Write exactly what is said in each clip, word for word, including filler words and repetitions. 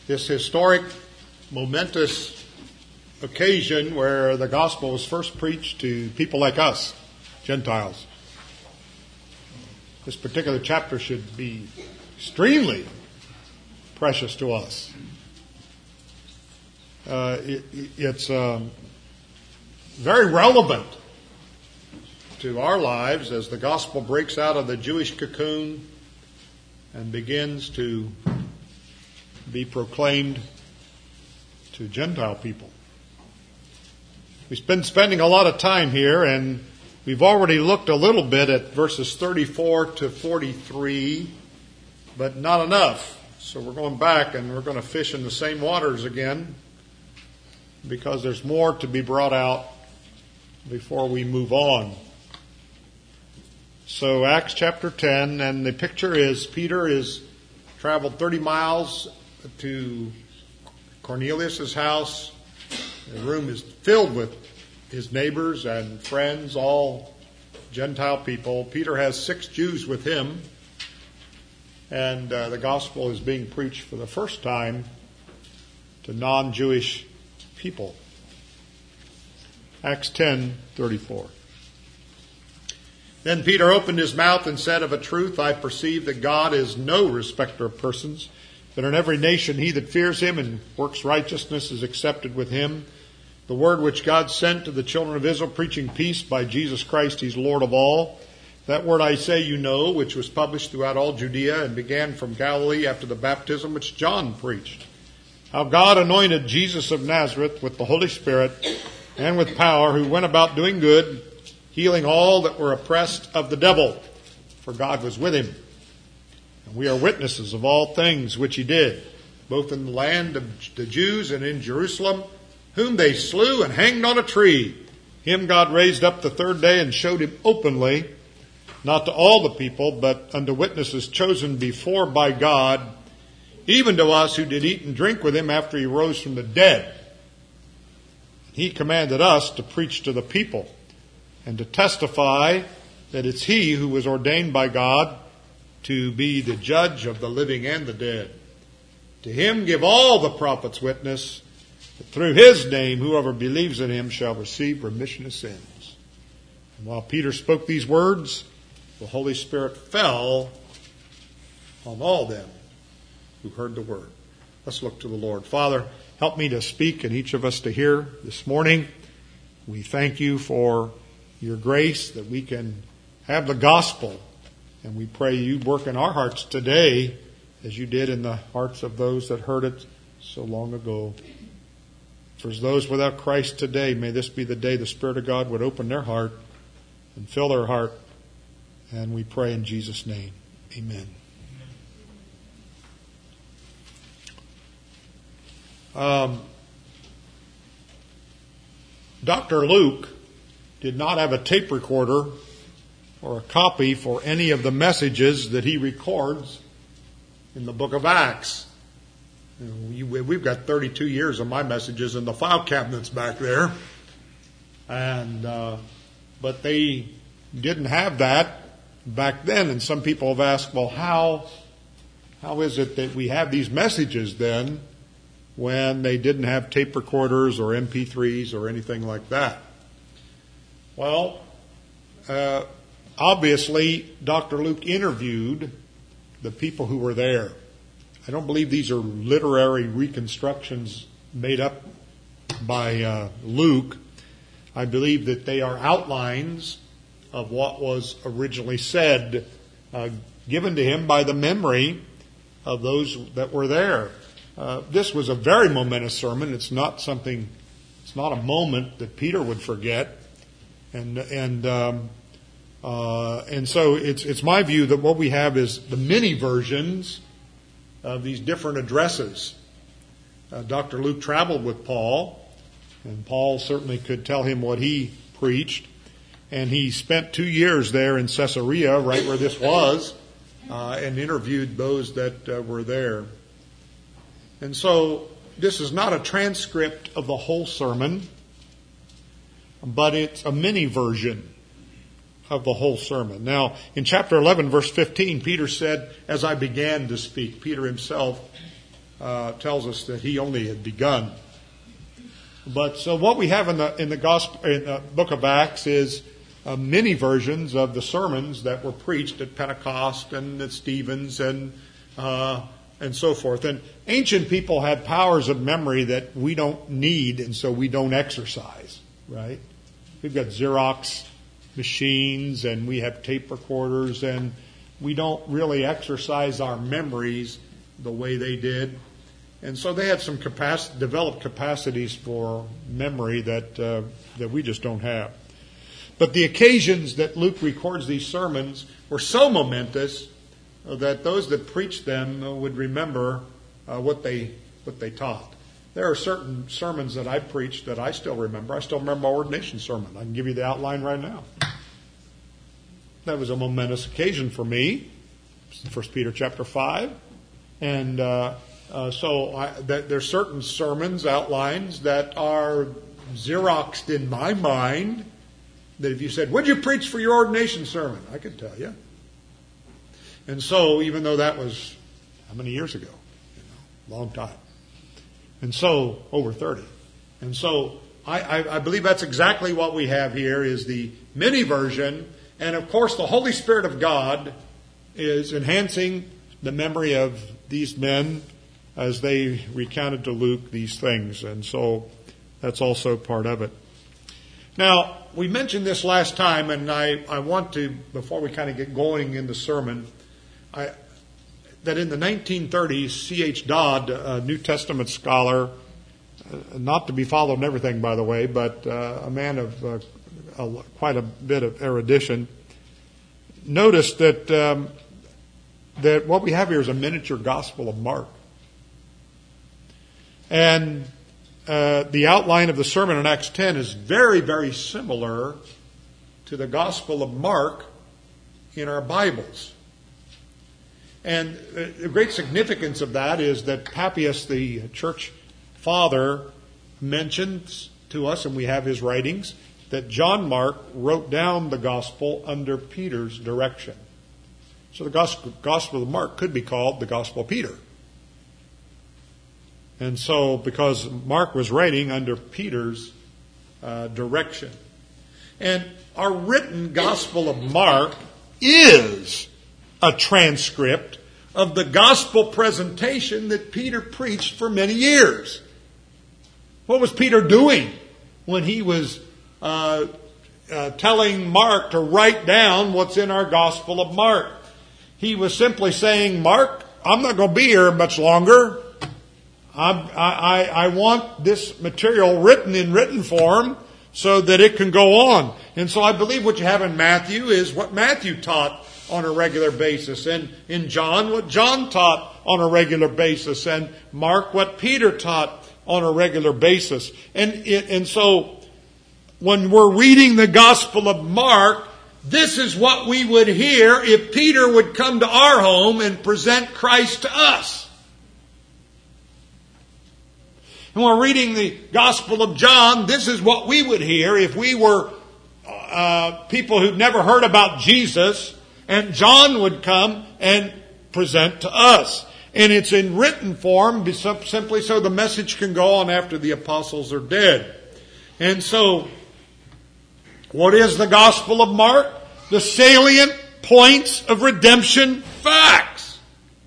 this historic, momentous occasion where the gospel was first preached to people like us, Gentiles. This particular chapter should be extremely precious to us. Uh, it, it's um, very relevant to our lives as the gospel breaks out of the Jewish cocoon and begins to be proclaimed to Gentile people. We've been spending a lot of time here, and we've already looked a little bit at verses thirty-four to forty-three, but not enough. So we're going back and we're going to fish in the same waters again, because there's more to be brought out before we move on. So Acts chapter ten, and the picture is Peter is traveled thirty miles to Cornelius' house. The room is filled with his neighbors and friends, all Gentile people. Peter has six Jews with him, and uh, the gospel is being preached for the first time to non-Jewish people. Acts ten thirty-four. Then Peter opened his mouth and said, "Of a truth I perceive that God is no respecter of persons, but in every nation he that fears him and works righteousness is accepted with him. The word which God sent to the children of Israel, preaching peace by Jesus Christ, he's Lord of all. That word I say you know, which was published throughout all Judea and began from Galilee after the baptism which John preached. How God anointed Jesus of Nazareth with the Holy Spirit and with power, who went about doing good, healing all that were oppressed of the devil, for God was with him. And we are witnesses of all things which he did, both in the land of the Jews and in Jerusalem, whom they slew and hanged on a tree. Him God raised up the third day and showed him openly, not to all the people, but unto witnesses chosen before by God, even to us who did eat and drink with him after he rose from the dead. He commanded us to preach to the people and to testify that it's he who was ordained by God to be the judge of the living and the dead. To him give all the prophets witness that through his name whoever believes in him shall receive remission of sins." And while Peter spoke these words, the Holy Spirit fell on all them who heard the word. Let's look to the Lord. Father, help me to speak and each of us to hear this morning. We thank you for your grace that we can have the gospel, and we pray you work in our hearts today as you did in the hearts of those that heard it so long ago. For those without Christ today, may this be the day the Spirit of God would open their heart and fill their heart, and we pray in Jesus' name. Amen. Um, Doctor Luke did not have a tape recorder or a copy for any of the messages that he records in the book of Acts. You know, we've got thirty-two years of my messages in the file cabinets back there. And, uh, but they didn't have that back then. And some people have asked, well, how, how is it that we have these messages then when they didn't have tape recorders or M P threes or anything like that? Well, uh, obviously, Doctor Luke interviewed the people who were there. I don't believe these are literary reconstructions made up by uh, Luke. I believe that they are outlines of what was originally said, uh, given to him by the memory of those that were there. Uh, this was a very momentous sermon. It's not something, it's not a moment that Peter would forget. And and um, uh, and so it's it's my view that what we have is the mini versions of these different addresses. Uh, Doctor Luke traveled with Paul, and Paul certainly could tell him what he preached. And he spent two years there in Caesarea, right where this was, uh, and interviewed those that uh, were there. And so this is not a transcript of the whole sermon, but it's a mini version of the whole sermon. Now, in chapter eleven, verse fifteen, Peter said, "As I began to speak," Peter himself uh, tells us that he only had begun. But so what we have in the in the gospel in the book of Acts is uh, many versions of the sermons that were preached at Pentecost and at Stephen's and uh, and so forth. And ancient people had powers of memory that we don't need, and so we don't exercise. Right? We've got Xerox machines and we have tape recorders, and we don't really exercise our memories the way they did. And so they had some capacity, developed capacities for memory that uh, that we just don't have. But the occasions that Luke records these sermons were so momentous that those that preached them would remember uh, what they what they taught. There are certain sermons that I preached that I still remember. I still remember my ordination sermon. I can give you the outline right now. That was a momentous occasion for me. First Peter chapter five. And uh, uh, so I, that there's certain sermons, outlines, that are Xeroxed in my mind, that if you said, "What did you preach for your ordination sermon?" I could tell you. And so, even though that was how many years ago? You know, long time. And so, over thirty. And so, I, I, I believe that's exactly what we have here, is the mini version. And of course, the Holy Spirit of God is enhancing the memory of these men as they recounted to Luke these things. And so, that's also part of it. Now, we mentioned this last time, and I, I want to, before we kind of get going in the sermon, I, that in the nineteen thirties, C H Dodd, a New Testament scholar, uh, not to be followed in everything, by the way, but uh, a man of uh, a, quite a bit of erudition, noticed that um, that what we have here is a miniature Gospel of Mark. And uh, the outline of the sermon in Acts ten is very, very similar to the Gospel of Mark in our Bibles. And the great significance of that is that Papias, the church father, mentions to us, and we have his writings, that John Mark wrote down the gospel under Peter's direction. So the gospel, gospel of Mark could be called the Gospel of Peter. And so, because Mark was writing under Peter's uh, direction. And our written Gospel of Mark is a transcript of the gospel presentation that Peter preached for many years. What was Peter doing when he was uh, uh, telling Mark to write down what's in our Gospel of Mark? He was simply saying, "Mark, I'm not going to be here much longer. I'm, I, I, I want this material written in written form so that it can go on." And so I believe what you have in Matthew is what Matthew taught on a regular basis, and in John, what John taught on a regular basis, and Mark, what Peter taught on a regular basis. And it, and so, when we're reading the Gospel of Mark, this is what we would hear if Peter would come to our home and present Christ to us. And when we're reading the Gospel of John, this is what we would hear if we were uh, people who'd never heard about Jesus, and John would come and present to us. And it's in written form simply so the message can go on after the apostles are dead. And so, what is the Gospel of Mark? The salient points of redemption facts.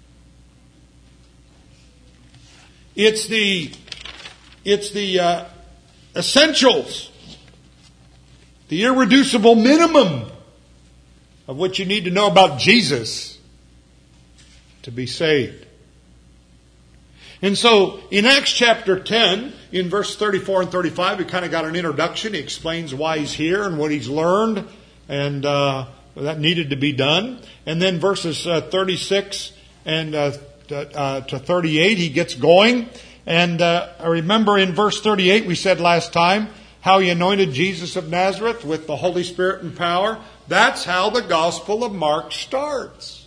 It's the, it's the uh, essentials. The irreducible minimum of what you need to know about Jesus to be saved. And so, in Acts chapter ten, in verse thirty-four and thirty-five, we kind of got an introduction. He explains why he's here and what he's learned, and uh, that needed to be done. And then verses uh, thirty-six and uh, to, uh, to thirty-eight, he gets going. And uh, I remember in verse thirty-eight, we said last time, how he anointed Jesus of Nazareth with the Holy Spirit and power. That's how the Gospel of Mark starts.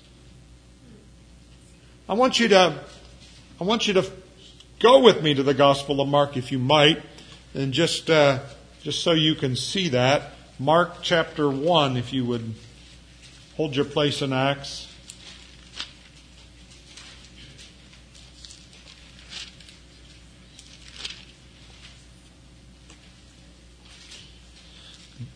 I want you to, I want you to go with me to the Gospel of Mark, if you might, and just, uh, just so you can see that. Mark chapter one, if you would hold your place in Acts.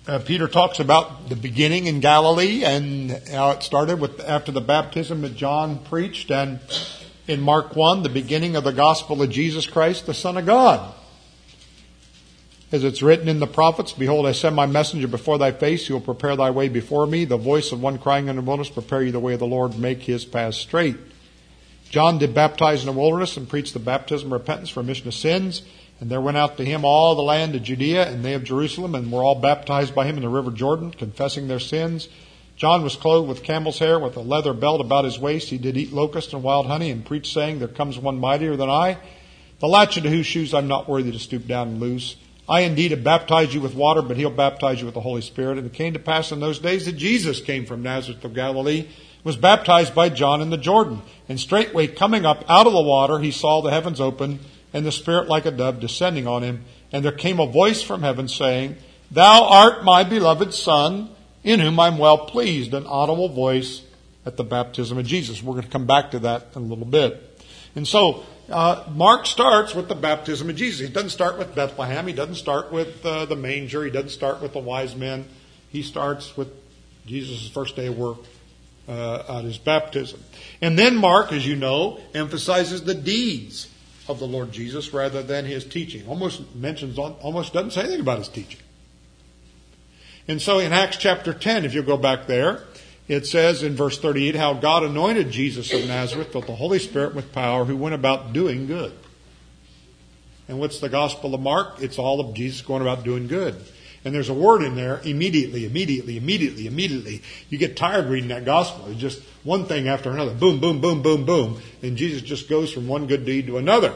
uh, Peter talks about the beginning in Galilee and how it started with after the baptism that John preached, and in Mark one, the beginning of the gospel of Jesus Christ, the Son of God. As it's written in the prophets, behold, I send my messenger before thy face, who will prepare thy way before me. The voice of one crying in the wilderness, prepare ye the way of the Lord, make his path straight. John did baptize in the wilderness and preached the baptism of repentance for remission of sins. And there went out to him all the land of Judea and they of Jerusalem, and were all baptized by him in the river Jordan, confessing their sins. John was clothed with camel's hair, with a leather belt about his waist. He did eat locusts and wild honey, and preached, saying, there comes one mightier than I, the latchet of whose shoes I'm not worthy to stoop down and loose. I indeed have baptized you with water, but he'll baptize you with the Holy Spirit. And it came to pass in those days that Jesus came from Nazareth of Galilee, was baptized by John in the Jordan. And straightway coming up out of the water, he saw the heavens open, and the Spirit like a dove descending on him. And there came a voice from heaven saying, Thou art my beloved Son, in whom I'm well pleased. An audible voice at the baptism of Jesus. We're going to come back to that in a little bit. And so, Uh, Mark starts with the baptism of Jesus. He doesn't start with Bethlehem. He doesn't start with uh, the manger. He doesn't start with the wise men. He starts with Jesus' first day of work uh, at his baptism. And then Mark, as you know, emphasizes the deeds of the Lord Jesus rather than his teaching. Almost mentions, almost doesn't say anything about his teaching. And so in Acts chapter ten, if you go back there, it says in verse thirty-eight, how God anointed Jesus of Nazareth with the Holy Spirit with power, who went about doing good. And what's the Gospel of Mark? It's all of Jesus going about doing good. And there's a word in there, immediately, immediately, immediately, immediately. You get tired reading that Gospel. It's just one thing after another. Boom, boom, boom, boom, boom. And Jesus just goes from one good deed to another.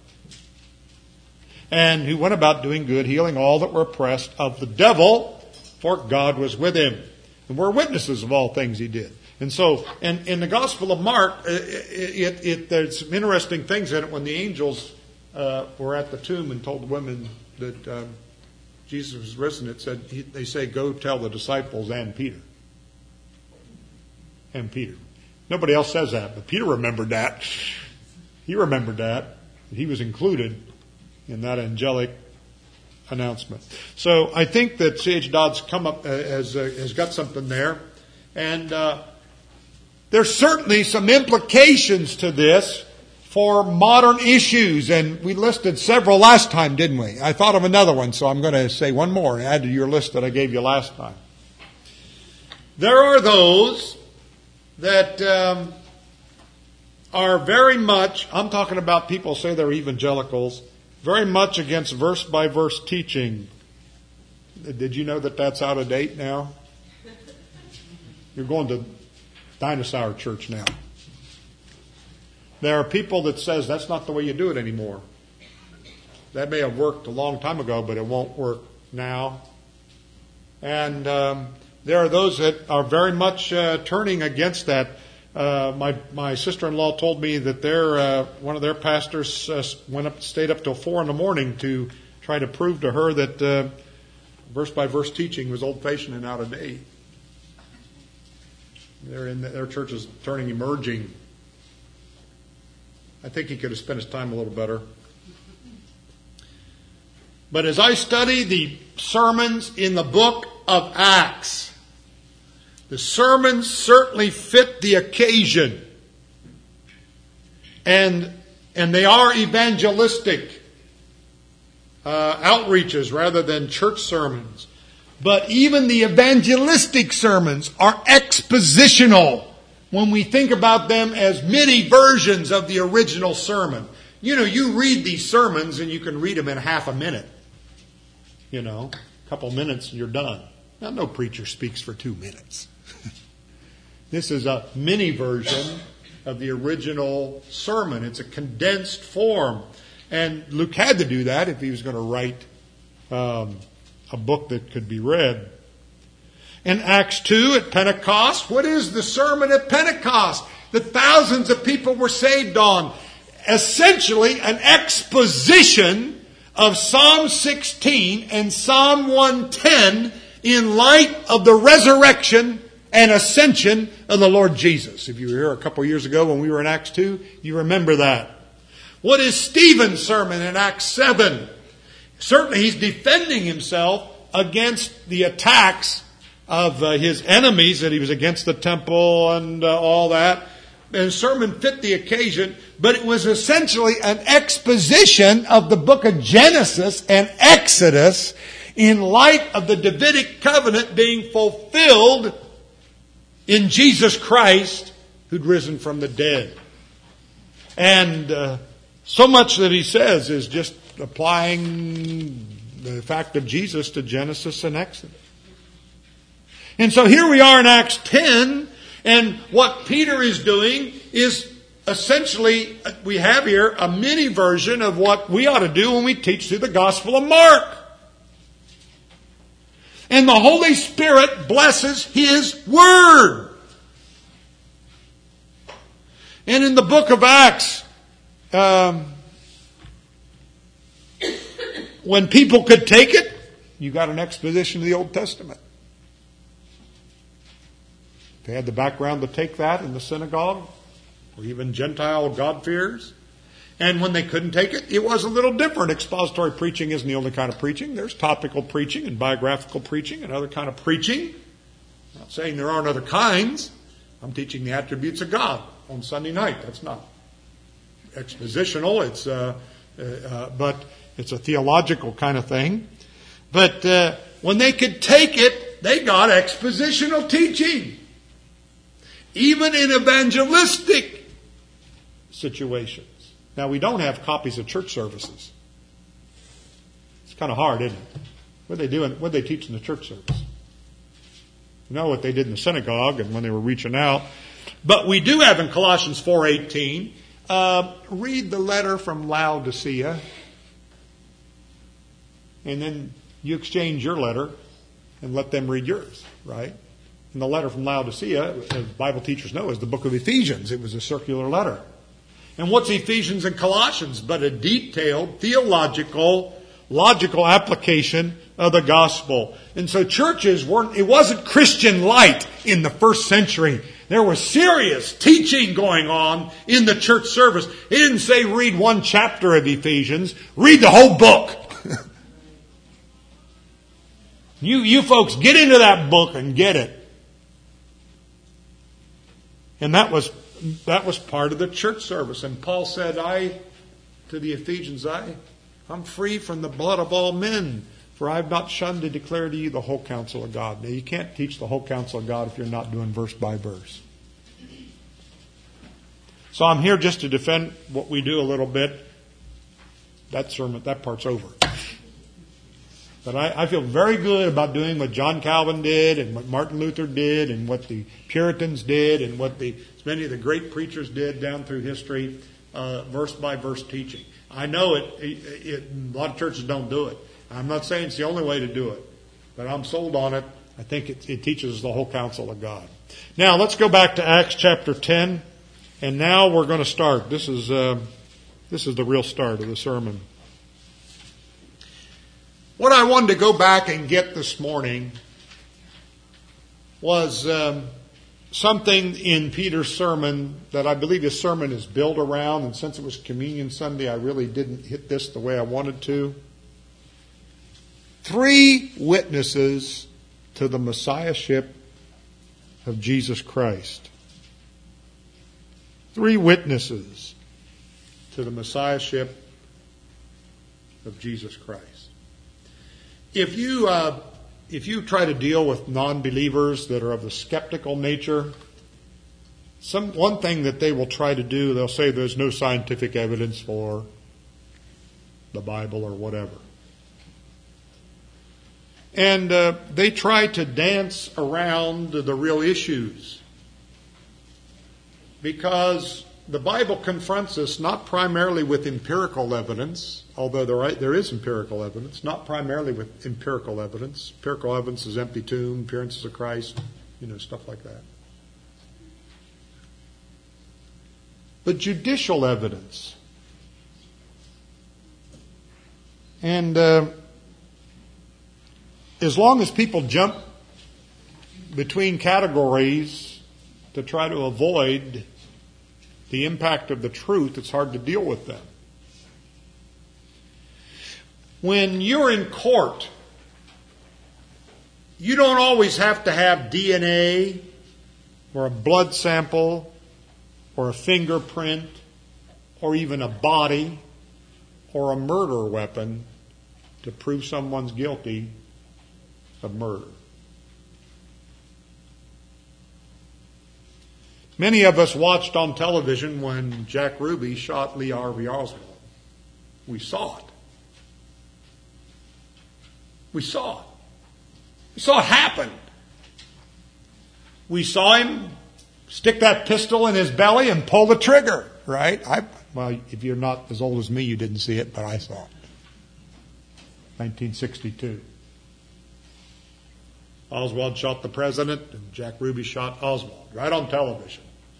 And who went about doing good, healing all that were oppressed of the devil, for God was with him. And we're witnesses of all things he did. And so, in, in the Gospel of Mark, it, it, it, there's some interesting things in it. When the angels uh, were at the tomb and told the women that um, Jesus was risen, it said, he, they say, go tell the disciples and Peter. And Peter. Nobody else says that, but Peter remembered that. He remembered that. He was included in that angelic announcement. So I think that C H Dodd's come up uh, has uh, has got something there, and uh, there's certainly some implications to this for modern issues, and we listed several last time, didn't we? I thought of another one, so I'm going to say one more and add to your list that I gave you last time. There are those that um, are very much, I'm talking about people say they're evangelicals, very much against verse-by-verse teaching. Did you know that that's out of date now? You're going to dinosaur church now. There are people that says that's not the way you do it anymore. That may have worked a long time ago, but it won't work now. And um, there are those that are very much uh, turning against that. Uh, my my sister-in-law told me that their uh, one of their pastors uh, went up, stayed up till four in the morning to try to prove to her that uh, verse-by-verse teaching was old-fashioned and out of date. They're in the, their church is turning emerging. I think he could have spent his time a little better. But as I study the sermons in the book of Acts, the sermons certainly fit the occasion. And, and they are evangelistic uh, outreaches rather than church sermons. But even the evangelistic sermons are expositional when we think about them as mini versions of the original sermon. You know, you read these sermons and you can read them in half a minute. You know, a couple minutes and you're done. Now, no preacher speaks for two minutes. This is a mini version of the original sermon. It's a condensed form. And Luke had to do that if he was going to write um, a book that could be read. In Acts two at Pentecost, what is the sermon at Pentecost that thousands of people were saved on? Essentially an exposition of Psalm sixteen and Psalm one ten in light of the resurrection and ascension of the Lord Jesus. If you were here a couple of years ago when we were in Acts two, you remember that. What is Stephen's sermon in Acts seven? Certainly he's defending himself against the attacks of uh, his enemies, that he was against the temple and uh, all that. And the sermon fit the occasion, but it was essentially an exposition of the book of Genesis and Exodus in light of the Davidic covenant being fulfilled in Jesus Christ, who'd risen from the dead. And uh, so much that he says is just applying the fact of Jesus to Genesis and Exodus. And so here we are in Acts ten, and what Peter is doing is essentially, we have here a mini version of what we ought to do when we teach through the Gospel of Mark. And the Holy Spirit blesses His Word. And in the book of Acts, um, when people could take it, you got an exposition of the Old Testament. They had the background to take that in the synagogue, or even Gentile God-fearers. And when they couldn't take it, it was a little different. Expository preaching isn't the only kind of preaching. There's topical preaching and biographical preaching and other kind of preaching. I'm not saying there aren't other kinds. I'm teaching the attributes of God on Sunday night. That's not expositional. It's uh, uh, uh, but it's a theological kind of thing. But uh, when they could take it, they got expositional teaching. Even in evangelistic situations. Now, we don't have copies of church services. It's kind of hard, isn't it? What they do? What they teach in the church service? You know what they did in the synagogue and when they were reaching out. But we do have in Colossians four eighteen. Uh, read the letter from Laodicea, and then you exchange your letter and let them read yours, right? And the letter from Laodicea, as Bible teachers know, is the book of Ephesians. It was a circular letter. And what's Ephesians and Colossians but a detailed, theological, logical application of the gospel? And so churches weren't, it wasn't Christian light in the first century. There was serious teaching going on in the church service. It didn't say read one chapter of Ephesians, read the whole book. you, you folks get into that book and get it. And that was that was part of the church service. And Paul said, I, to the Ephesians, I, I'm free from the blood of all men, for I have not shunned to declare to you the whole counsel of God. Now, you can't teach the whole counsel of God if you're not doing verse by verse. So I'm here just to defend what we do a little bit. That sermon, that part's over. But I, I feel very good about doing what John Calvin did and what Martin Luther did and what the Puritans did and what the many of the great preachers did down through history, uh, verse by verse teaching. I know it, it, it. A lot of churches don't do it. I'm not saying it's the only way to do it, but I'm sold on it. I think it, it teaches us the whole counsel of God. Now let's go back to Acts chapter ten, and now we're going to start. This is uh, this is the real start of the sermon. What I wanted to go back and get this morning was um, something in Peter's sermon that I believe his sermon is built around, and since it was Communion Sunday, I really didn't hit this the way I wanted to. Three witnesses to the Messiahship of Jesus Christ. Three witnesses to the Messiahship of Jesus Christ. If you uh, if you try to deal with non-believers that are of the skeptical nature, some one thing that they will try to do, they'll say there's no scientific evidence for the Bible or whatever. And uh, they try to dance around the real issues because the Bible confronts us not primarily with empirical evidence, although there, there is empirical evidence, not primarily with empirical evidence. Empirical evidence is empty tomb, appearances of Christ, you know, stuff like that. But judicial evidence. And uh, as long as people jump between categories to try to avoid the impact of the truth, it's hard to deal with them. When you're in court you don't always have to have D N A or a blood sample or a fingerprint or even a body or a murder weapon to prove someone's guilty of murder. Many of us watched on television when Jack Ruby shot Lee Harvey Oswald. We saw it. We saw it. We saw it happen. We saw him stick that pistol in his belly and pull the trigger, right? I, well, if you're not as old as me, you didn't see it, but I saw it. nineteen sixty-two. Oswald shot the president, and Jack Ruby shot Oswald, right on television.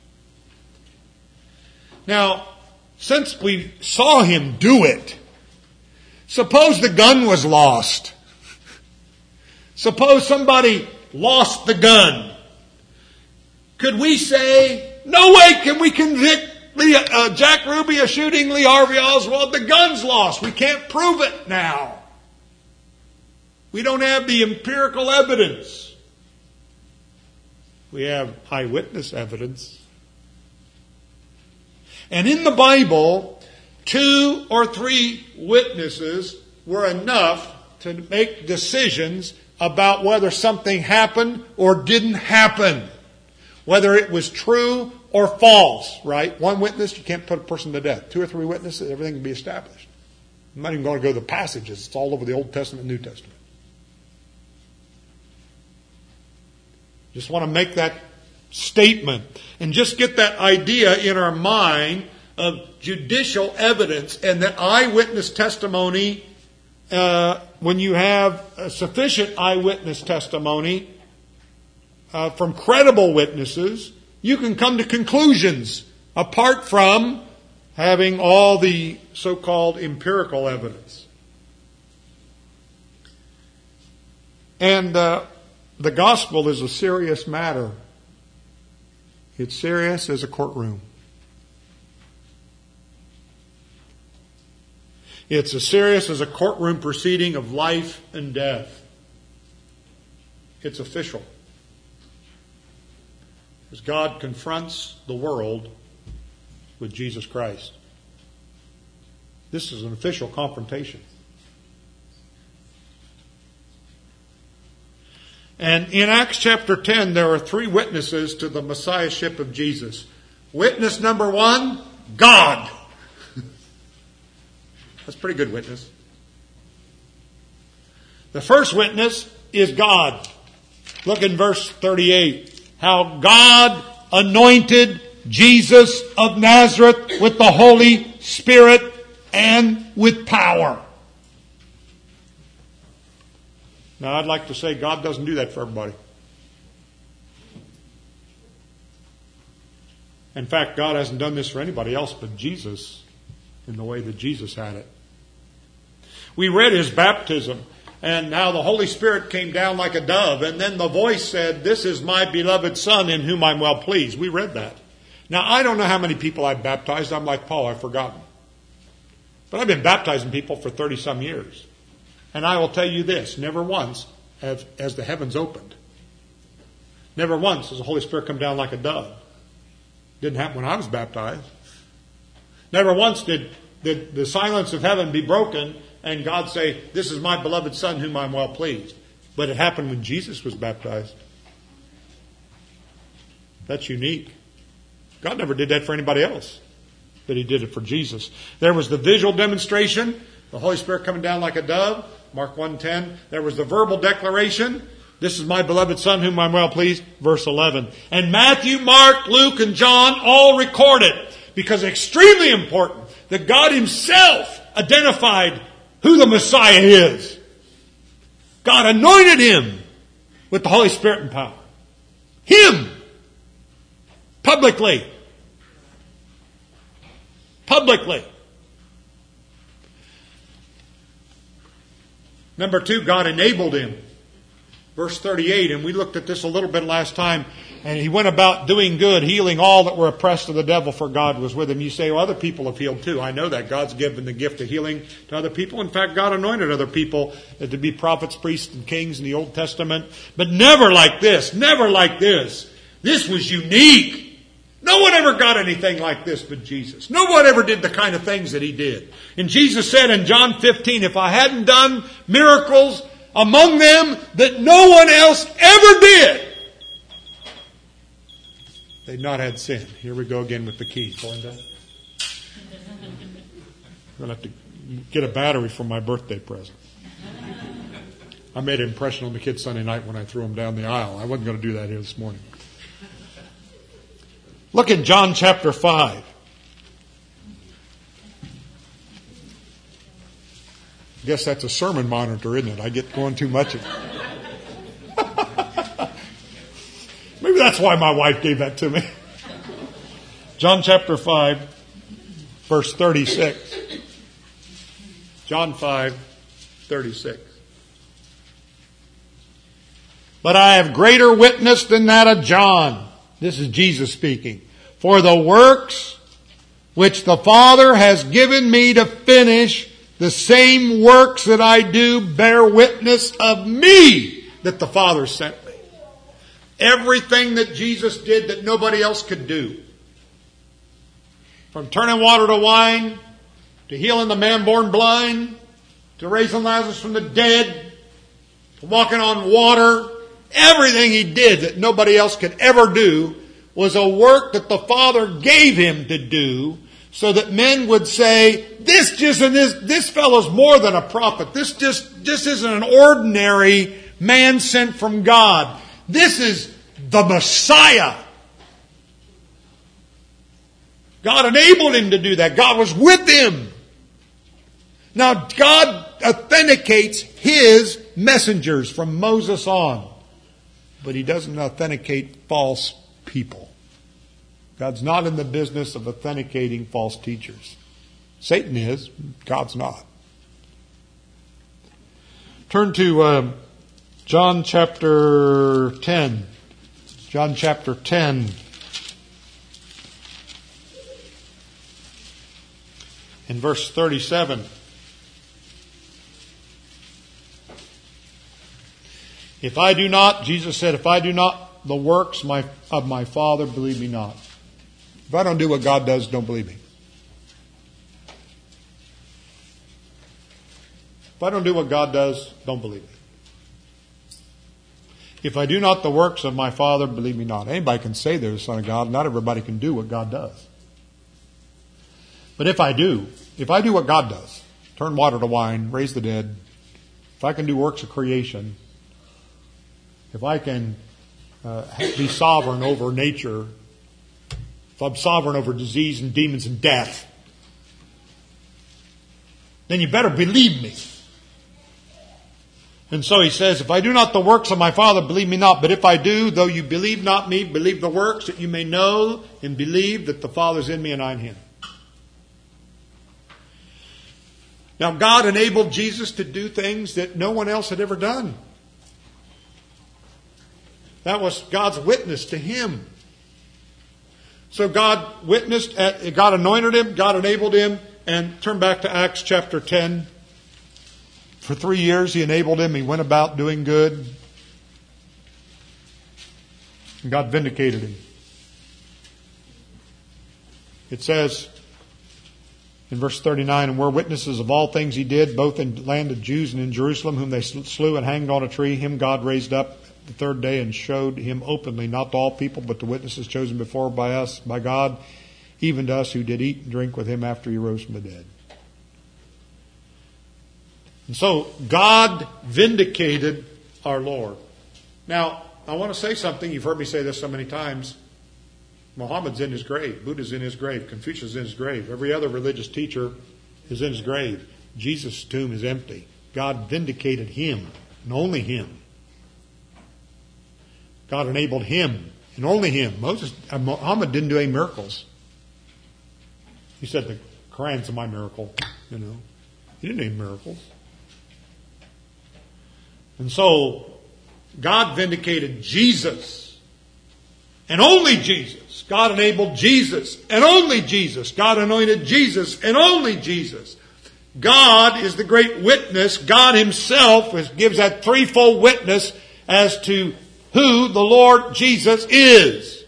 Now, since we saw him do it, suppose the gun was lost. Suppose somebody lost the gun. Could we say, no way can we convict Lee, uh, Jack Ruby of shooting Lee Harvey Oswald? The gun's lost. We can't prove it now. We don't have the empirical evidence. We have eyewitness evidence. And in the Bible, two or three witnesses were enough to make decisions about whether something happened or didn't happen. Whether it was true or false, right? One witness, you can't put a person to death. Two or three witnesses, everything can be established. I'm not even going to go to the passages. It's all over the Old Testament and New Testament. Just want to make that statement and just get that idea in our mind of judicial evidence and that eyewitness testimony. Uh, when you have a sufficient eyewitness testimony uh, from credible witnesses, you can come to conclusions apart from having all the so-called empirical evidence. And uh, the gospel is a serious matter. It's serious as a courtroom. It's as serious as a courtroom proceeding of life and death. It's official. As God confronts the world with Jesus Christ. This is an official confrontation. And in Acts chapter ten, there are three witnesses to the Messiahship of Jesus. Witness number one, God. That's a pretty good witness. The first witness is God. Look in verse thirty-eight. How God anointed Jesus of Nazareth with the Holy Spirit and with power. Now, I'd like to say God doesn't do that for everybody. In fact, God hasn't done this for anybody else but Jesus in the way that Jesus had it. We read his baptism, and now the Holy Spirit came down like a dove, and then the voice said, "This is my beloved Son in whom I'm well pleased." We read that. Now, I don't know how many people I've baptized. I'm like Paul, I've forgotten. But I've been baptizing people for thirty-some years. And I will tell you this, never once has, has the heavens opened. Never once has the Holy Spirit come down like a dove. Didn't happen when I was baptized. Never once did, did the silence of heaven be broken and God say, "This is my beloved Son whom I'm well pleased." But it happened when Jesus was baptized. That's unique. God never did that for anybody else. But he did it for Jesus. There was the visual demonstration, the Holy Spirit coming down like a dove, Mark one ten. There was the verbal declaration, "This is my beloved Son whom I'm well pleased," verse eleven. And Matthew, Mark, Luke, and John all record it because it's extremely important that God himself identified who the Messiah is. God anointed him with the Holy Spirit and power. Him! Publicly. Publicly. Number two, God enabled him. Verse thirty-eight, and we looked at this a little bit last time. And he went about doing good, healing all that were oppressed of the devil, for God was with him. You say, well, other people have healed too. I know that. God's given the gift of healing to other people. In fact, God anointed other people to be prophets, priests, and kings in the Old Testament. But never like this. Never like this. This was unique. No one ever got anything like this but Jesus. No one ever did the kind of things that he did. And Jesus said in John fifteen, if I hadn't done miracles among them that no one else ever did, they'd not had sin. Here we go again with the key. Belinda? I'm going to have to get a battery for my birthday present. I made an impression on the kids Sunday night when I threw them down the aisle. I wasn't going to do that here this morning. Look at John chapter five. I guess that's a sermon monitor, isn't it? I get going too much of it. Maybe that's why my wife gave that to me. John chapter five, verse thirty-six. John five, thirty-six. But I have greater witness than that of John. This is Jesus speaking. For the works which the Father has given me to finish, the same works that I do bear witness of me that the Father sent me. Everything that Jesus did that nobody else could do. From turning water to wine, to healing the man born blind, to raising Lazarus from the dead, to walking on water. Everything he did that nobody else could ever do was a work that the Father gave him to do, so that men would say, this just this, this fellow's more than a prophet. This just this isn't an ordinary man sent from God. This is the Messiah. God enabled him to do that. God was with him. Now, God authenticates his messengers from Moses on, but he doesn't authenticate false people. God's not in the business of authenticating false teachers. Satan is. God's not. Turn to uh, John chapter ten. John chapter ten. In verse thirty-seven. If I do not, Jesus said, if I do not the works my, of my Father, believe me not. If I don't do what God does, don't believe me. If I don't do what God does, don't believe me. If I do not the works of my Father, believe me not. Anybody can say they're the Son of God. Not everybody can do what God does. But if I do, if I do what God does, turn water to wine, raise the dead, if I can do works of creation, if I can uh, be sovereign over nature, if I'm sovereign over disease and demons and death, then you better believe me. And so he says, if I do not the works of my Father, believe me not. But if I do, though you believe not me, believe the works, that you may know and believe that the Father's in me and I in him. Now, God enabled Jesus to do things that no one else had ever done. That was God's witness to him. So God witnessed, at, God anointed him, God enabled him, and turn back to Acts chapter ten. For three years he enabled him, he went about doing good. And God vindicated him. It says in verse thirty-nine, and were witnesses of all things he did, both in the land of Jews and in Jerusalem, whom they slew and hanged on a tree. Him God raised up the third day and showed him openly, not to all people, but to witnesses chosen before by us, by God, even to us who did eat and drink with him after he rose from the dead. And so God vindicated our Lord. Now, I want to say something. You've heard me say this so many times. Muhammad's in his grave. Buddha's in his grave. Confucius is in his grave. Every other religious teacher is in his grave. Jesus' tomb is empty. God vindicated him, and only him. God enabled him, and only him. Moses, uh, Muhammad didn't do any miracles. He said the Quran's my miracle, you know. He didn't do any miracles. And so, God vindicated Jesus. and only Jesus. God enabled Jesus and only Jesus. God anointed Jesus and only Jesus. God is the great witness. God Himself gives that threefold witness as to who the Lord Jesus is.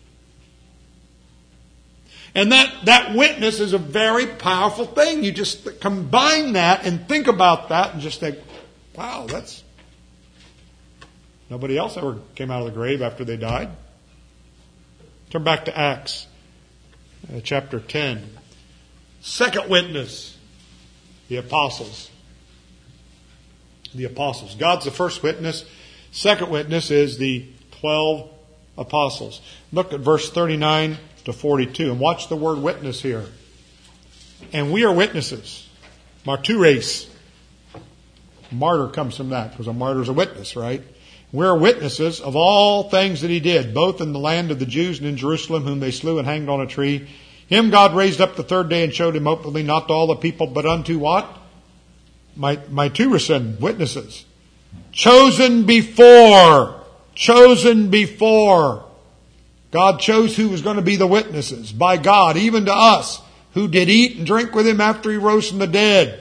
And that, that witness is a very powerful thing. You just combine that and think about that and just think, wow, that's... Nobody else ever came out of the grave after they died. Turn back to Acts uh, chapter ten. Second witness, the apostles. The apostles. God's the first witness. Second witness is the twelve apostles. Look at verse thirty-nine to forty-two and watch the word witness here. And we are witnesses. Martyres. Martyr comes from that because a martyr is a witness, right? We're witnesses of all things that He did, both in the land of the Jews and in Jerusalem, whom they slew and hanged on a tree. Him God raised up the third day and showed Him openly, not to all the people, but unto what? My, my Martyrs, witnesses. Chosen before. Chosen before. God chose who was going to be the witnesses. By God, even to us, who did eat and drink with Him after He rose from the dead.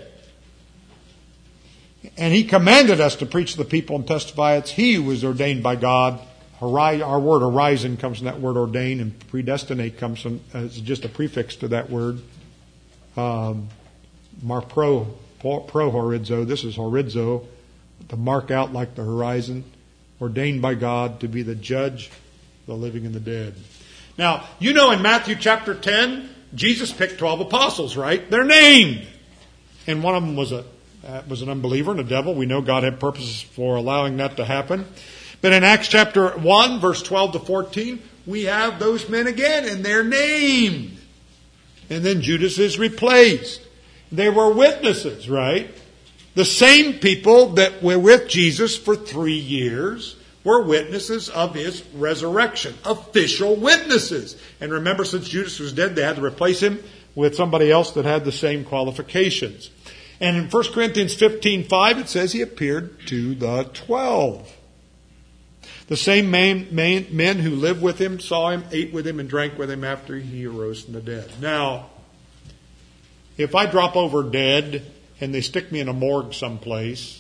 And He commanded us to preach to the people and testify. It's He who was ordained by God. Our word horizon comes from that word ordain, and predestinate comes from, uh, it's just a prefix to that word. Um, mark pro, pro horizo. This is horizo, to mark out like the horizon. Ordained by God to be the judge of the living and the dead. Now, you know in Matthew chapter ten, Jesus picked twelve apostles, right? They're named. And one of them was a Uh, was an unbeliever and a devil. We know God had purposes for allowing that to happen. But in Acts chapter one, verse twelve to fourteen, we have those men again, and they're named. And then Judas is replaced. They were witnesses, right? The same people that were with Jesus for three years were witnesses of His resurrection. Official witnesses. And remember, since Judas was dead, they had to replace him with somebody else that had the same qualifications. And in First Corinthians fifteen five, it says He appeared to the twelve. The same man, man, men who lived with Him, saw Him, ate with Him, and drank with Him after He arose from the dead. Now, if I drop over dead and they stick me in a morgue someplace,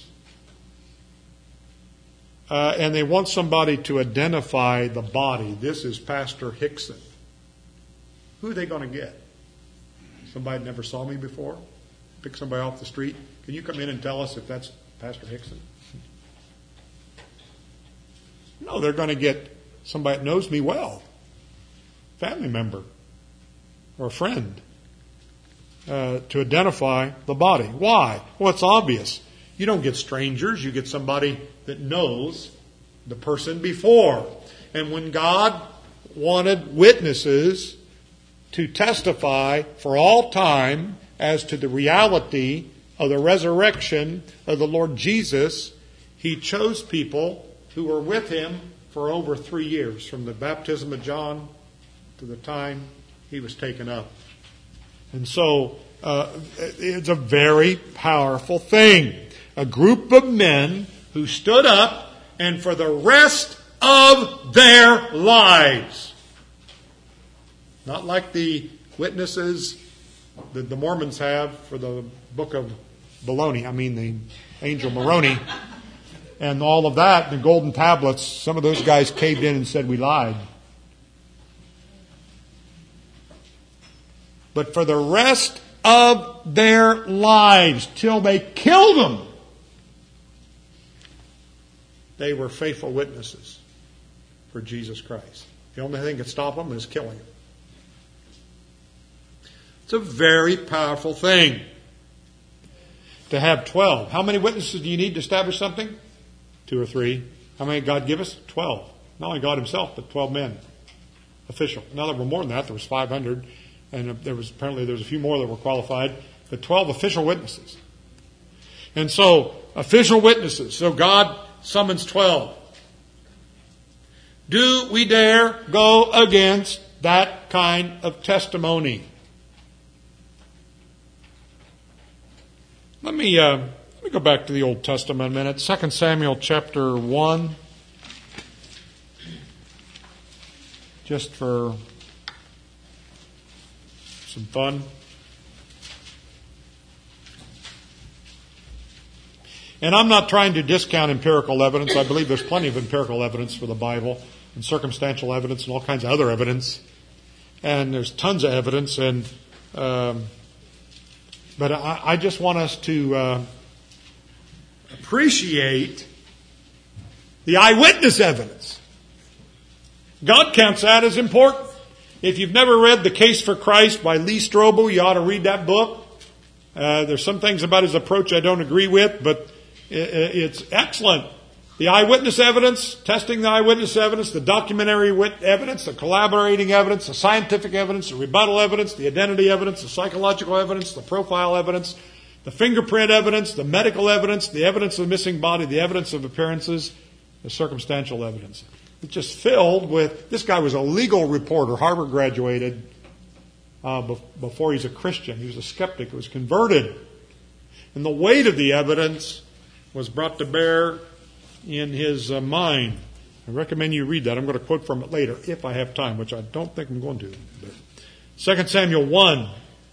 uh, and they want somebody to identify the body, this is Pastor Hickson, who are they going to get? Somebody never saw me before? Pick somebody off the street. Can you come in and tell us if that's Pastor Hickson? No, they're going to get somebody that knows me well. Family member or a friend uh, to identify the body. Why? Well, it's obvious. You don't get strangers. You get somebody that knows the person before. And when God wanted witnesses to testify for all time as to the reality of the resurrection of the Lord Jesus, He chose people who were with Him for over three years, from the baptism of John to the time He was taken up. And so uh, it's a very powerful thing. A group of men who stood up and for the rest of their lives, not like the witnesses that the Mormons have for the book of baloney, I mean the angel Moroni, and all of that, the golden tablets, some of those guys caved in and said we lied. But for the rest of their lives, till they killed them, they were faithful witnesses for Jesus Christ. The only thing that could stop them is killing Him. It's a very powerful thing to have twelve. How many witnesses do you need to establish something? Two or three. How many did God give us? Twelve. Not only God Himself, but twelve men. Official. Now there were more than that. There was five hundred. And there was apparently there was a few more that were qualified. But twelve official witnesses. And so, official witnesses. So God summons twelve. Do we dare go against that kind of testimony? Let me uh, let me go back to the Old Testament a minute. Second Samuel chapter one. just for some fun. And I'm not trying to discount empirical evidence. I believe there's plenty of empirical evidence for the Bible, and circumstantial evidence, and all kinds of other evidence. And there's tons of evidence. And um, but I, I just want us to uh, appreciate the eyewitness evidence. God counts that as important. If you've never read The Case for Christ by Lee Strobel, you ought to read that book. Uh, there's some things about his approach I don't agree with, but it's excellent. The eyewitness evidence, testing the eyewitness evidence, the documentary evidence, the collaborating evidence, the scientific evidence, the rebuttal evidence, the identity evidence, the psychological evidence, the profile evidence, the fingerprint evidence, the medical evidence, the evidence of the missing body, the evidence of appearances, the circumstantial evidence. It's just filled with, this guy was a legal reporter, Harvard graduated uh, before he's a Christian. He was a skeptic who was converted. And the weight of the evidence was brought to bear in his uh, mind. I recommend you read that. I'm going to quote from it later if I have time, which I don't think I'm going to. But Second Samuel one.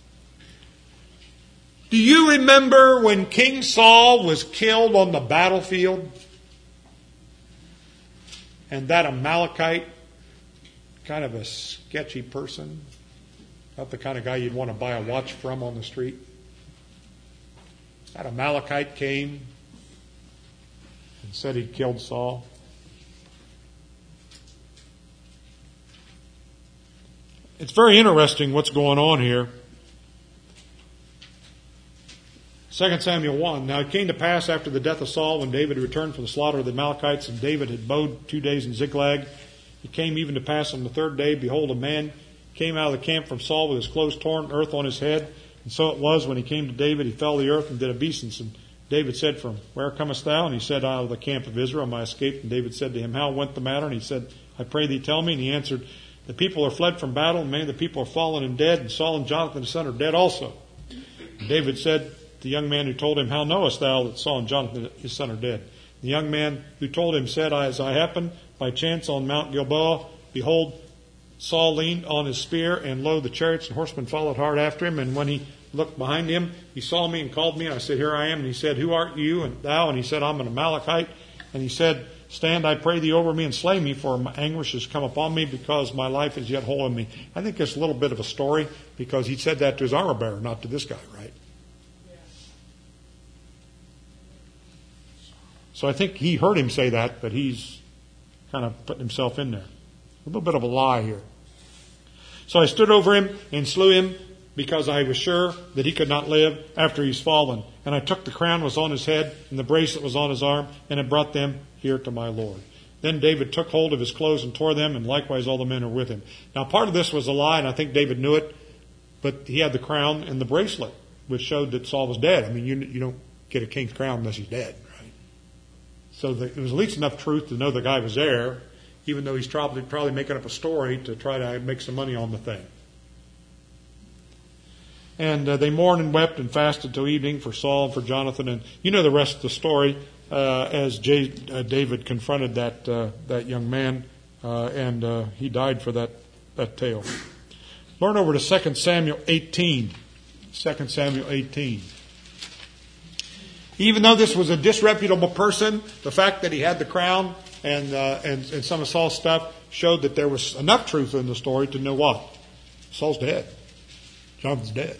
Do you remember when King Saul was killed on the battlefield? And that Amalekite, kind of a sketchy person, not the kind of guy you'd want to buy a watch from on the street. That Amalekite came and said he'd killed Saul. It's very interesting what's going on here. Second Samuel one. Now it came to pass after the death of Saul, when David returned from the slaughter of the Amalekites, and David had abode two days in Ziklag. It came even to pass on the third day, behold, a man came out of the camp from Saul with his clothes torn, earth on his head. And so it was, when he came to David, he fell to the earth and did obeisance. And David said to him, Where comest thou? And he said, Out of the camp of Israel am I escaped. And David said to him, How went the matter? And he said, I pray thee tell me. And he answered, The people are fled from battle, and many of the people are fallen and dead, and Saul and Jonathan his son are dead also. And David said, the young man who told him, How knowest thou that Saul and Jonathan his son are dead? The young man who told him said, As I happened by chance on Mount Gilboa, behold, Saul leaned on his spear, and lo, the chariots and horsemen followed hard after him. And when he looked behind him, he saw me and called me. And I said, Here I am. And he said, Who art you and thou? And he said, I'm an Amalekite. And he said, Stand, I pray thee, over me and slay me, for my anguish has come upon me, because my life is yet whole in me. I think it's a little bit of a story, because he said that to his armor bearer, not to this guy, right? So I think he heard him say that, but he's kind of putting himself in there. A little bit of a lie here. So I stood over him and slew him, because I was sure that he could not live after he's fallen. And I took the crown was on his head, and the bracelet was on his arm, and I brought them here to my Lord. Then David took hold of his clothes and tore them, and likewise all the men who were with him. Now part of this was a lie, and I think David knew it, but he had the crown and the bracelet, which showed that Saul was dead. I mean, you, you don't get a king's crown unless he's dead. So there was at least enough truth to know the guy was there, even though he's probably probably making up a story to try to make some money on the thing. And uh, they mourned and wept and fasted till evening for Saul and for Jonathan. And you know the rest of the story uh, as J, uh, David confronted that uh, that young man, uh, and uh, he died for that, that tale. Turn over to Second Samuel eighteen. Second Samuel eighteen. Even though this was a disreputable person, the fact that he had the crown and, uh, and and some of Saul's stuff showed that there was enough truth in the story to know what? Saul's dead. Jonathan's dead.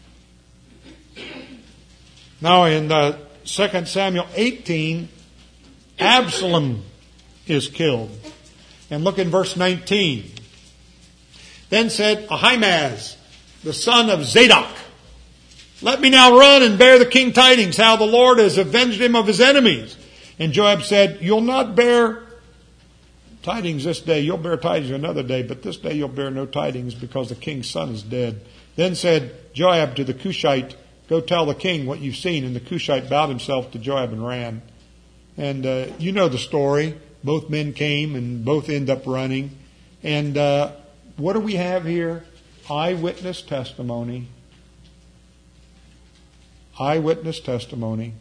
Now in uh, Second Samuel eighteen, Absalom is killed. And look in verse nineteen. Then said Ahimaaz, the son of Zadok, Let me now run and bear the king tidings, how the Lord has avenged him of his enemies. And Joab said, You'll not bear tidings this day. You'll bear tidings another day, but this day you'll bear no tidings, because the king's son is dead. Then said Joab to the Cushite, Go tell the king what you've seen. And the Cushite bowed himself to Joab and ran. And uh, you know the story. Both men came and both end up running. And uh, what do we have here? Eyewitness testimony. Eyewitness testimony.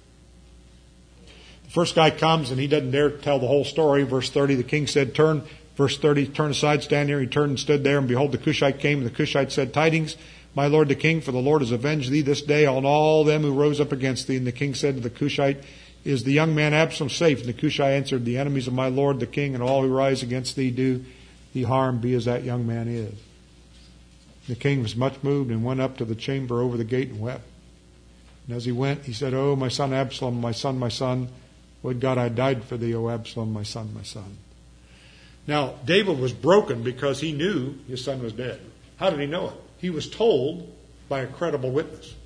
The first guy comes and he doesn't dare tell the whole story. Verse thirty, the king said, Turn Verse thirty, turn aside, stand here. He turned and stood there, and behold, the Cushite came, and the Cushite said, Tidings, my lord the king, for the Lord has avenged thee this day on all them who rose up against thee. And the king said to the Cushite, Is the young man Absalom safe? And the Cushite answered, The enemies of my lord the king, and all who rise against thee do thee harm, be as that young man is. The king was much moved, and went up to the chamber over the gate and wept. And as he went, he said, Oh, my son Absalom, my son, my son, would God I died for thee, O Absalom, my son, my son. Now, David was broken because he knew his son was dead. How did he know it? He was told by a credible witness.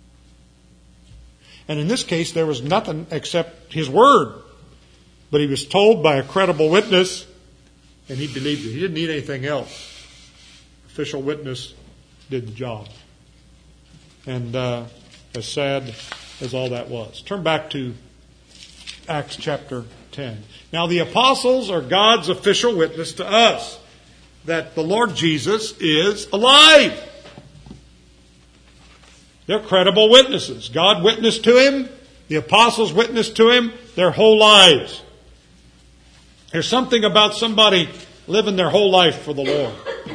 And in this case, there was nothing except his word. But he was told by a credible witness, and he believed it. He didn't need anything else. Official witness did the job. And uh, as sad as all that was. Turn back to Acts chapter ten. Now the apostles are God's official witness to us that the Lord Jesus is alive. They're credible witnesses. God witnessed to him. The apostles witnessed to him their whole lives. There's something about somebody living their whole life for the Lord.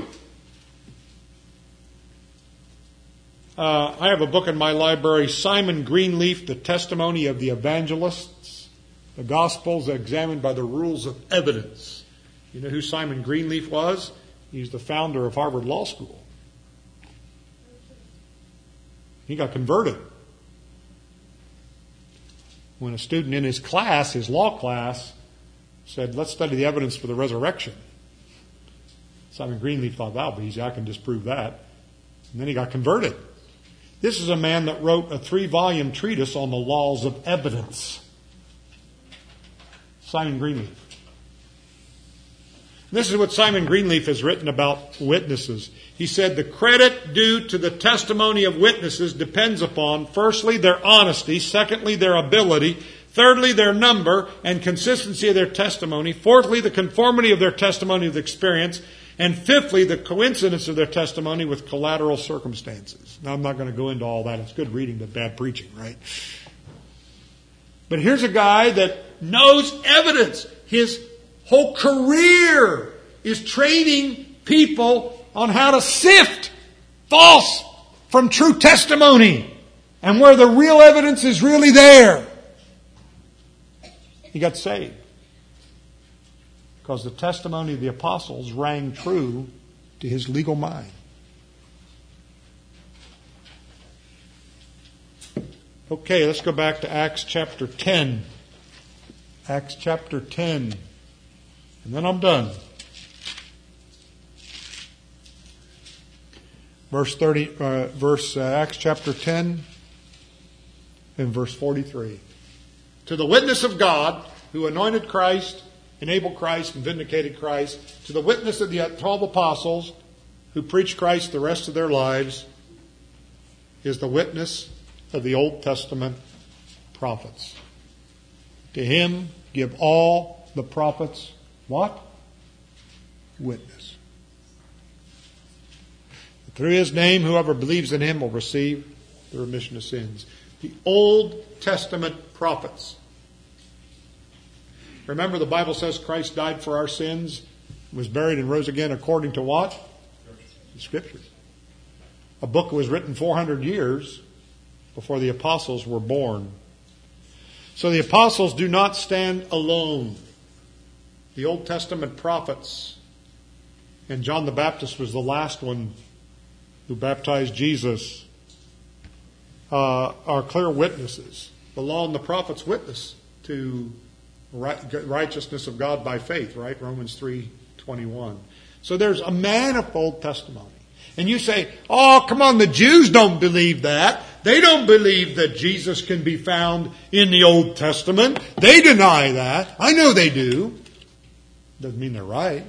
Uh, I have a book in my library, Simon Greenleaf, The Testimony of the Evangelists, the Gospels examined by the rules of evidence. You know who Simon Greenleaf was? He's the founder of Harvard Law School. He got converted when a student in his class, his law class, said, let's study the evidence for the resurrection. Simon Greenleaf thought, that'll be easy, I can disprove that. And then he got converted. This is a man that wrote a three-volume treatise on the laws of evidence. Simon Greenleaf. This is what Simon Greenleaf has written about witnesses. He said, the credit due to the testimony of witnesses depends upon, firstly, their honesty, secondly, their ability, thirdly, their number and consistency of their testimony, fourthly, the conformity of their testimony with experience, and fifthly, the coincidence of their testimony with collateral circumstances. Now, I'm not going to go into all that. It's good reading, but bad preaching, right? But here's a guy that knows evidence. His whole career is training people on how to sift false from true testimony and where the real evidence is really there. He got saved because the testimony of the apostles rang true to his legal mind. Okay, let's go back to Acts chapter ten. Acts chapter ten. And then I'm done. Verse thirty, uh, verse uh, Acts chapter ten and verse forty-three. To the witness of God who anointed Christ, enabled Christ, and vindicated Christ, to the witness of the twelve apostles who preached Christ the rest of their lives, is the witness of the Old Testament prophets. To him give all the prophets what? Witness. Through his name, whoever believes in him will receive the remission of sins. The Old Testament prophets. Remember, the Bible says Christ died for our sins, was buried and rose again according to what? The Scriptures. A book was written four hundred years before the apostles were born. So the apostles do not stand alone. The Old Testament prophets, and John the Baptist was the last one who baptized Jesus, uh, are clear witnesses. The law and the prophets witness to righteousness of God by faith, right? Romans three twenty-one. So there's a manifold testimony. And you say, oh, come on, the Jews don't believe that. They don't believe that Jesus can be found in the Old Testament. They deny that. I know they do. Doesn't mean they're right.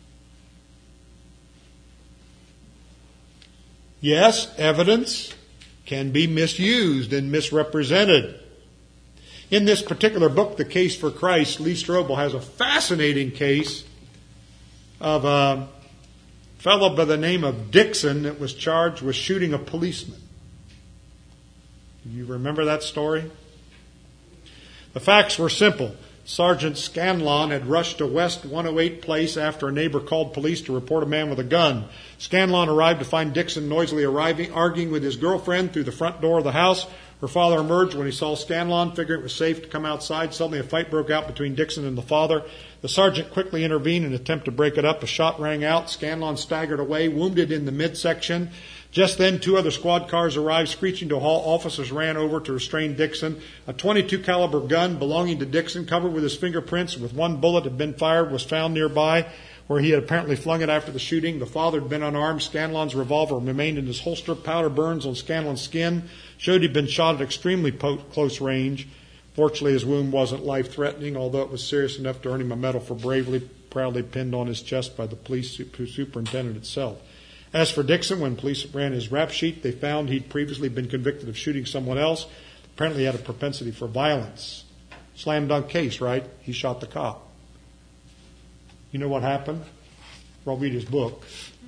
Yes, evidence can be misused and misrepresented. In this particular book, The Case for Christ, Lee Strobel has a fascinating case of a fellow by the name of Dixon that was charged with shooting a policeman. Do you remember that story? The facts were simple. Sergeant Scanlon had rushed to West one oh eight Place after a neighbor called police to report a man with a gun. Scanlon arrived to find Dixon noisily arriving, arguing with his girlfriend through the front door of the house. Her father emerged when he saw Scanlon, figuring it was safe to come outside. Suddenly a fight broke out between Dixon and the father. The sergeant quickly intervened in an attempt to break it up. A shot rang out. Scanlon staggered away, wounded in the midsection. Just then, two other squad cars arrived, screeching to a halt. Officers ran over to restrain Dixon. A twenty-two caliber gun belonging to Dixon, covered with his fingerprints, with one bullet had been fired, was found nearby, where he had apparently flung it after the shooting. The father had been unarmed. Scanlon's revolver remained in his holster. Powder burns on Scanlon's skin showed he'd been shot at extremely po- close range. Fortunately, his wound wasn't life-threatening, although it was serious enough to earn him a medal for bravery, proudly pinned on his chest by the police superintendent itself. As for Dixon, when police ran his rap sheet, they found he'd previously been convicted of shooting someone else. Apparently he had a propensity for violence. Slam dunk case, right? He shot the cop. You know what happened? Well, read his book.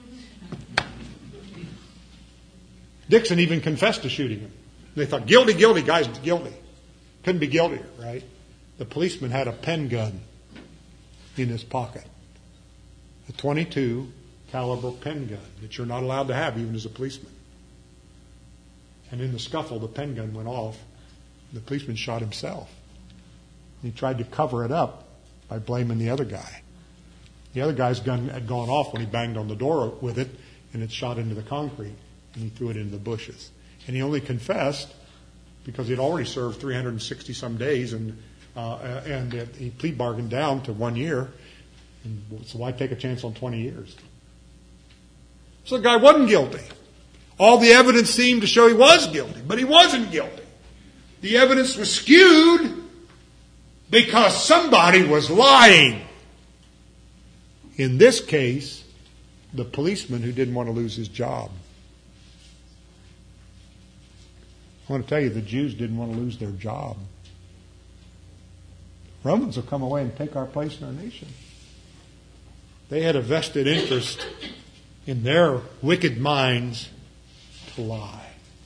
Dixon even confessed to shooting him. They thought, guilty, guilty, guy's guilty. Couldn't be guiltier, right? The policeman had a pen gun in his pocket. A twenty-two caliber pen gun that you're not allowed to have even as a policeman. And in the scuffle, the pen gun went off. The policeman shot himself. He tried to cover it up by blaming the other guy. The other guy's gun had gone off when he banged on the door with it, and it shot into the concrete, and he threw it into the bushes. And he only confessed because he'd already served three hundred sixty some days, and uh, and he plea bargained down to one year. And so why take a chance on twenty years? So the guy wasn't guilty. All the evidence seemed to show he was guilty, but he wasn't guilty. The evidence was skewed because somebody was lying. In this case, the policeman who didn't want to lose his job. I want to tell you, the Jews didn't want to lose their job. Romans will come away and take our place in our nation. They had a vested interest in their wicked minds to lie.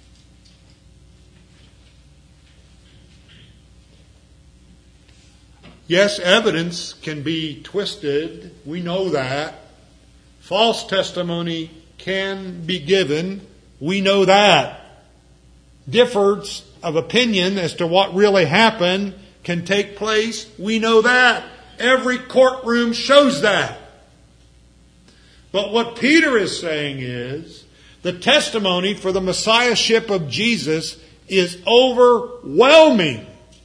Yes, evidence can be twisted. We know that. False testimony can be given. We know that. Difference of opinion as to what really happened can take place. We know that. Every courtroom shows that. But what Peter is saying is the testimony for the Messiahship of Jesus is overwhelming.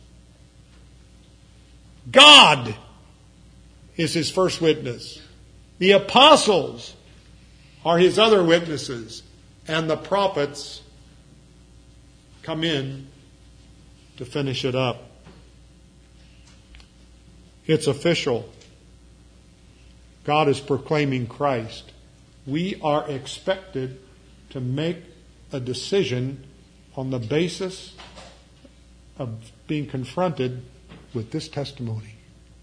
God is his first witness. The apostles are his other witnesses. And the prophets come in to finish it up. It's official. God is proclaiming Christ. We are expected to make a decision on the basis of being confronted with this testimony.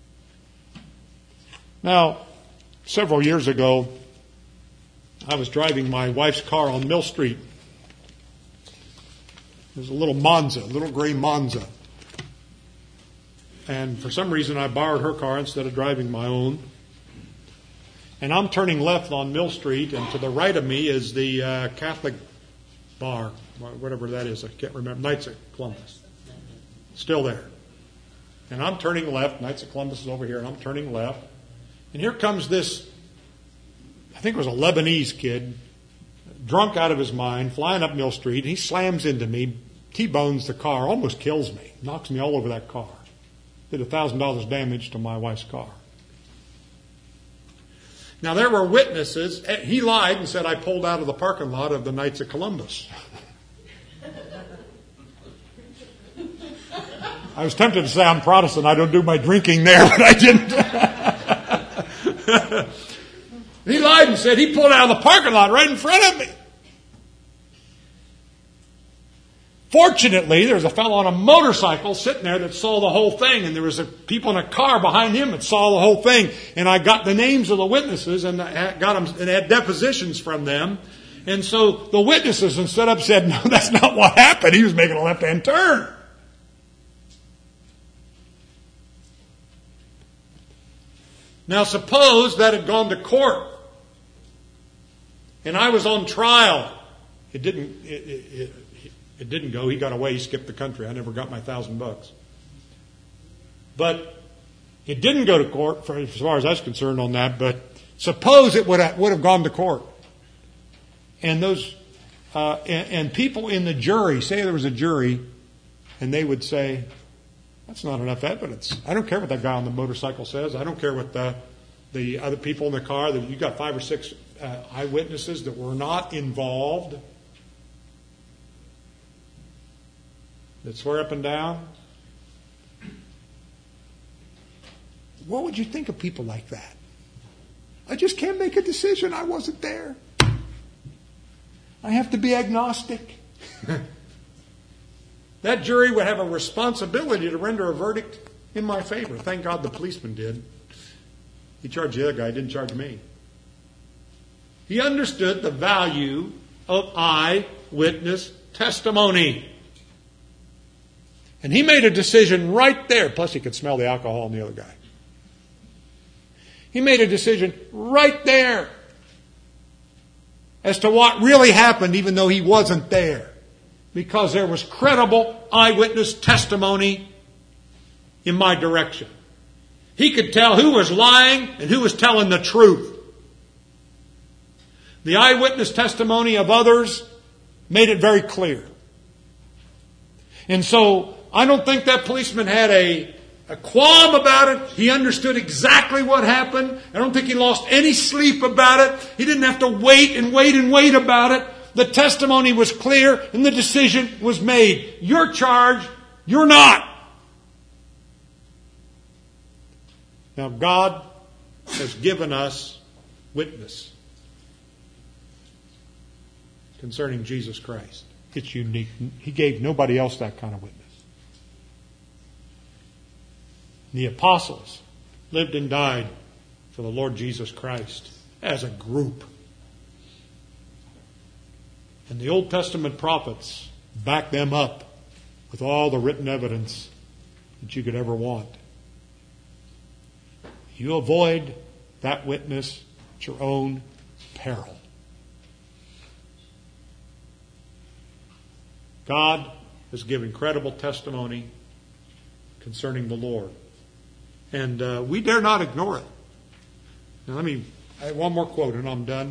Now, several years ago, I was driving my wife's car on Mill Street. There's a little Monza, a little gray Monza. And for some reason, I borrowed her car instead of driving my own. And I'm turning left on Mill Street, and to the right of me is the uh, Catholic bar, whatever that is. I can't remember. Knights of Columbus. Still there. And I'm turning left. Knights of Columbus is over here, and I'm turning left. And here comes this, I think it was a Lebanese kid, drunk out of his mind, flying up Mill Street. He slams into me, T-bones the car, almost kills me, knocks me all over that car. Did one thousand dollars damage to my wife's car. Now, there were witnesses. He lied and said I pulled out of the parking lot of the Knights of Columbus. I was tempted to say I'm Protestant. I don't do my drinking there, but I didn't. He lied and said he pulled out of the parking lot right in front of me. Fortunately, there was a fellow on a motorcycle sitting there that saw the whole thing, and there was a, people in a car behind him that saw the whole thing. And I got the names of the witnesses and I got them and had depositions from them. And so the witnesses instead of said, "No, that's not what happened. He was making a left-hand turn." Now suppose that had gone to court and I was on trial. It didn't, it, it, it, it didn't go. He got away. He skipped the country. I never got my thousand bucks. But it didn't go to court, for, as far as I was concerned on that. But suppose it would have, would have gone to court. And those, uh, and, and people in the jury, say there was a jury, and they would say, that's not enough evidence. I don't care what that guy on the motorcycle says. I don't care what the, the other people in the car. That you got five or six uh, eyewitnesses that were not involved that swear up and down. What would you think of people like that? I just can't make a decision. I wasn't there. I have to be agnostic. That jury would have a responsibility to render a verdict in my favor. Thank God the policeman did. He charged the other guy, didn't charge me. He understood the value of eyewitness testimony. And he made a decision right there. Plus he could smell the alcohol in the other guy. He made a decision right there as to what really happened, even though he wasn't there. Because there was credible eyewitness testimony in my direction. He could tell who was lying and who was telling the truth. The eyewitness testimony of others made it very clear. And so I don't think that policeman had a, a qualm about it. He understood exactly what happened. I don't think he lost any sleep about it. He didn't have to wait and wait and wait about it. The testimony was clear and the decision was made. You're charged. You're not. Now God has given us witness concerning Jesus Christ. It's unique. He gave nobody else that kind of witness. The apostles lived and died for the Lord Jesus Christ as a group. And the Old Testament prophets back them up with all the written evidence that you could ever want. You avoid that witness at your own peril. God has given credible testimony concerning the Lord. And uh, we dare not ignore it. Now let me, I have one more quote and I'm done.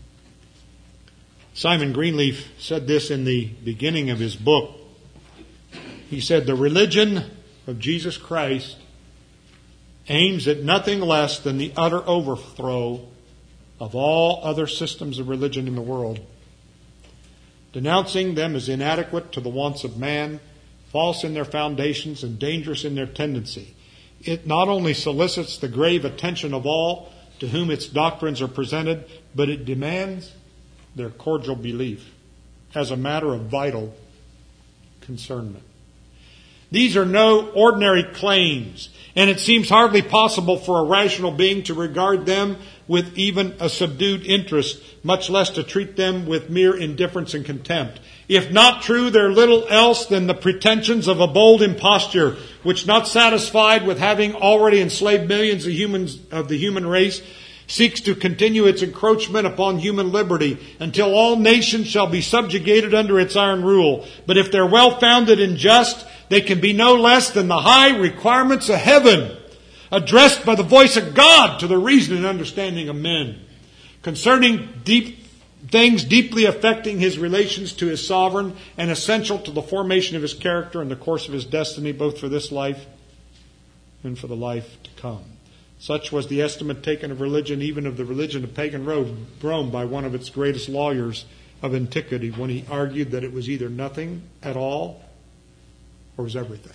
Simon Greenleaf said this in the beginning of his book. He said, the religion of Jesus Christ aims at nothing less than the utter overthrow of all other systems of religion in the world. Denouncing them as inadequate to the wants of man, false in their foundations, and dangerous in their tendency. It not only solicits the grave attention of all to whom its doctrines are presented, but it demands their cordial belief as a matter of vital concernment. These are no ordinary claims, and it seems hardly possible for a rational being to regard them with even a subdued interest, much less to treat them with mere indifference and contempt. If not true, they're little else than the pretensions of a bold imposture, which, not satisfied with having already enslaved millions of humans of the human race, seeks to continue its encroachment upon human liberty until all nations shall be subjugated under its iron rule. But if they're well-founded and just, they can be no less than the high requirements of heaven, addressed by the voice of God to the reason and understanding of men, concerning deep things deeply affecting his relations to his sovereign and essential to the formation of his character and the course of his destiny, both for this life and for the life to come. Such was the estimate taken of religion, even of the religion of pagan Rome, by one of its greatest lawyers of antiquity, when he argued that it was either nothing at all or was everything.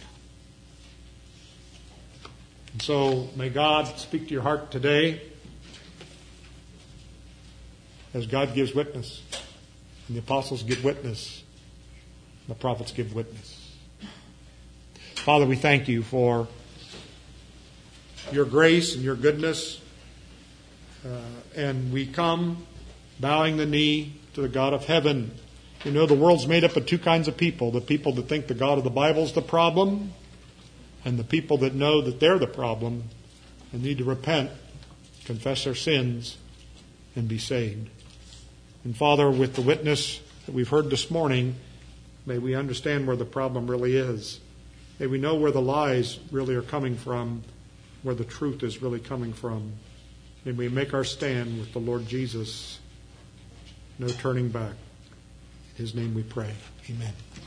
And so may God speak to your heart today as God gives witness, and the apostles give witness, and the prophets give witness. Father, we thank you for your grace and your goodness. Uh, and we come bowing the knee to the God of heaven. You know, the world's made up of two kinds of people. The people that think the God of the Bible is the problem, and the people that know that they're the problem and need to repent confess our sins, and be saved. And Father, with the witness that we've heard this morning, may we understand where the problem really is. May we know where the lies really are coming from, where the truth is really coming from. May we make our stand with the Lord Jesus. No turning back. In His name we pray. Amen.